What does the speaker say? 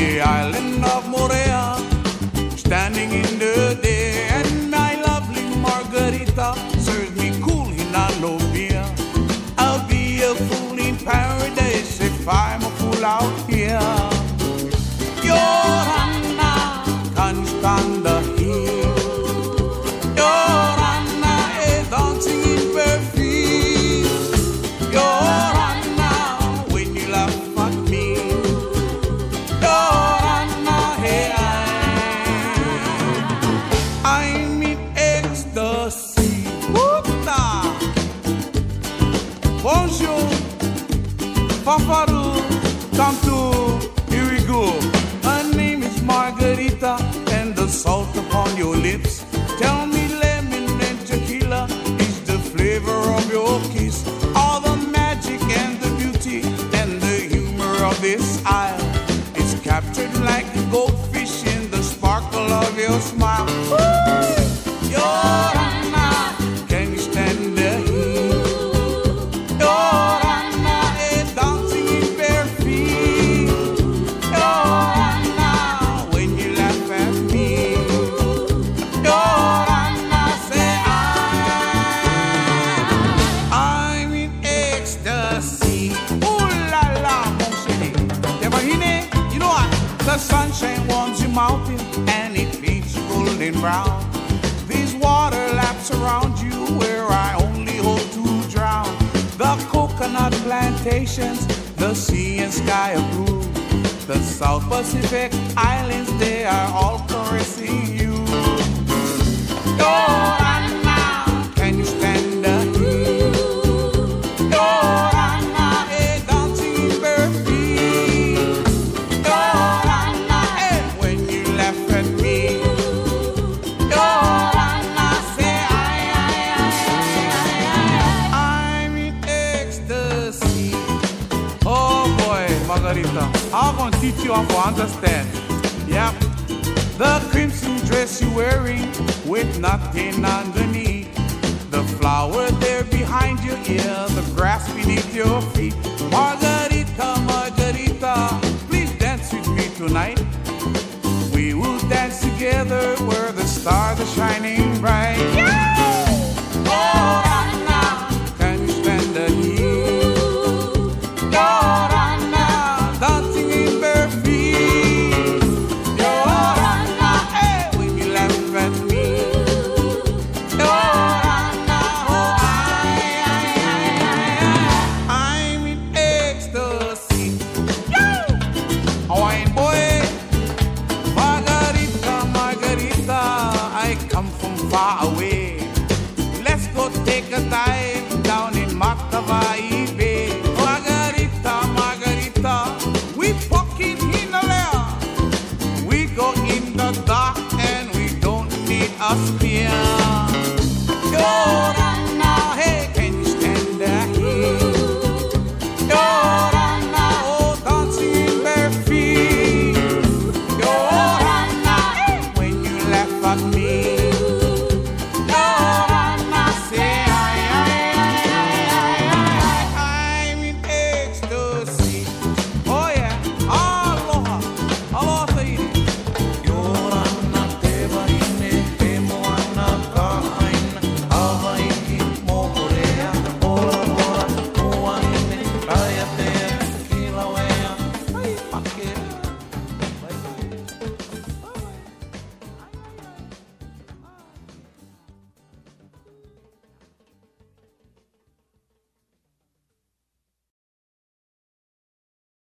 the island of Morea, standing in the day, and my lovely Margarita serves me cool in no beer. I'll be a fool in paradise if I'm a fool out here. Your Anna can stand the heat. Your Anna is dancing in bare feet. Your Anna, when you laugh at me. Your Anna, hey, I'm in ecstasy. Puta! Bonjour, Fafaru, Tantu, here we go. Her name is Margarita, and the salt upon your lips. Tell me lemon and tequila is the flavor of your kiss. All the magic and the beauty and the humor of this isle is captured like a goldfish in the sparkle of your smile. Your Anna, can you stand the heat? Your Anna is dancing in bare feet. Your Anna, when you laugh at me. Your Anna, say I'm in ecstasy. Ooh la la, mon chéri. T'imagines? You know what? The sunshine warms your mountain and it feeds you golden brown. These water laps around you where I only hope to drown. The coconut plantations, the sea and sky are blue. The South Pacific Islands, they are all caressing you. Your Anna, can you stand the heat? Your Anna is dancing in bare feet. Your Anna, when you laugh at me. Your Anna, say I'm in ecstasy. Oh boy, Margarita, I'm gonna teach you how to understand. Yep. The crimson dress you're wearing with nothing underneath. The flower there behind your ear, the grass beneath your feet. Margarita, Margarita, please dance with me tonight. We will dance together where the stars are shining bright. Oh, Anna, can you stand the heat? Your Anna, dancing in bare feet. Your Anna, when you laugh at me. Your Anna, oh, I'm in ecstasy. Hawaiian boy, Margarita, Margarita, I come from far away. Let's go take a dive down in Matavai Bay. Margarita, Margarita, we pocket in the lair. We go in the dark and we don't need a